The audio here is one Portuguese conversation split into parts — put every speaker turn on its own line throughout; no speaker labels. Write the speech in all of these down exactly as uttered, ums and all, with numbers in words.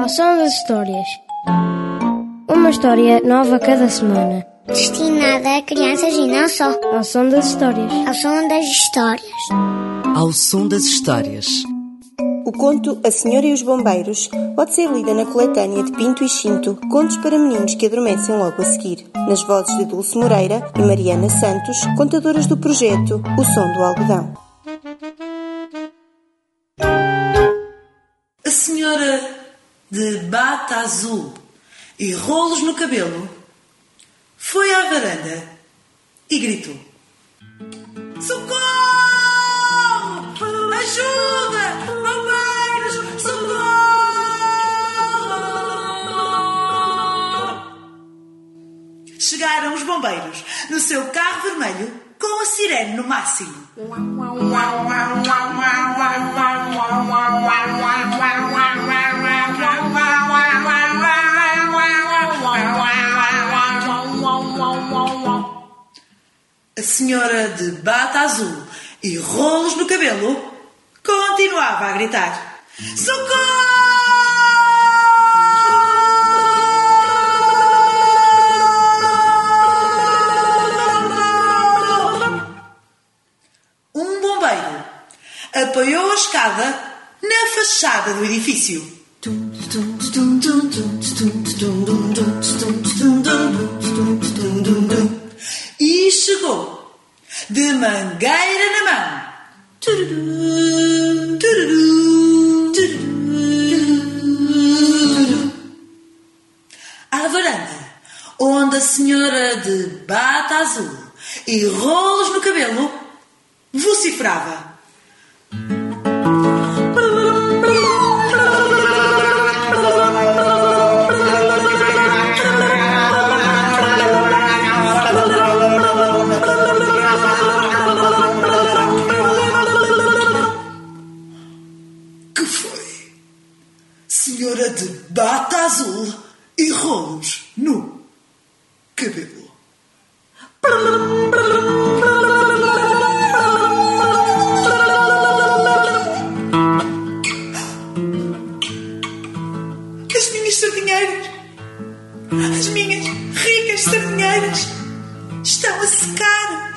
Ao som das histórias. Uma história nova cada semana.
Destinada a crianças e não só.
Ao som das histórias.
Ao som das histórias.
Ao som das histórias.
O conto A Senhora e os Bombeiros pode ser lida na coletânea de Pinto e Xinto, contos para meninos que adormecem logo a seguir, nas vozes de Dulce Moreira e Mariana Santos, contadoras do projeto O Som do Algodão.
A senhora de bata azul e rolos no cabelo foi à varanda e gritou: socorro! Ajuda! Bombeiros! Socorro! Chegaram os bombeiros no seu carro vermelho com a sirene no máximo. A senhora de bata azul e rolos no cabelo continuava a gritar: socorro! Um bombeiro apoiou a escada na fachada do edifício. E chegou de mangueira na mão à varanda, onde a senhora de bata azul e rolos no cabelo vociferava: que foi? Senhora de bata azul e rolos no cabelo. As minhas sardinheiras, as minhas ricas sardinheiras estão a secar.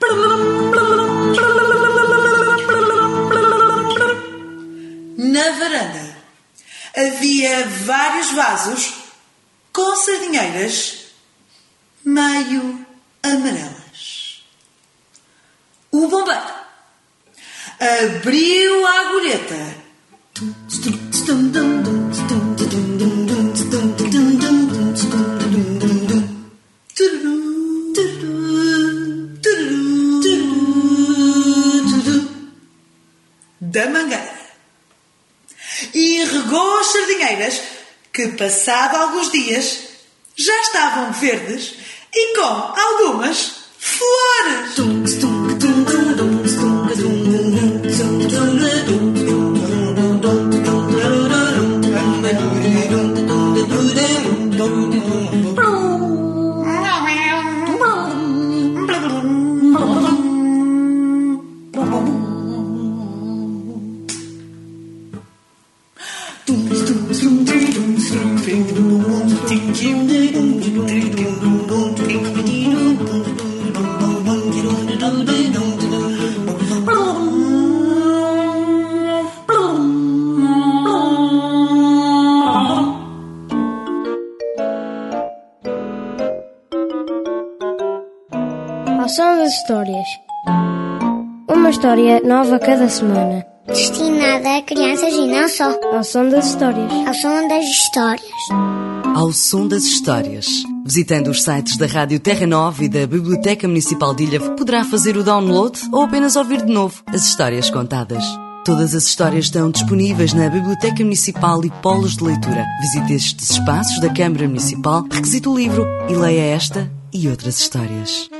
Na varanda havia vários vasos com sardinheiras meio amarelas. O bombeiro abriu a agulheta da mangueira e regou as sardinheiras, que passado alguns dias já estavam verdes e com algumas flores.
Ao som das histórias. Uma história nova cada semana.
Destinada a crianças e não só.
Ao som das histórias.
Ao som das histórias.
Ao som das histórias. Visitando os sites da Rádio Terra Nova e da Biblioteca Municipal de Ilha, poderá fazer o download ou apenas ouvir de novo as histórias contadas. Todas as histórias estão disponíveis na Biblioteca Municipal e Polos de Leitura. Visite estes espaços da Câmara Municipal, requisite o livro e leia esta e outras histórias.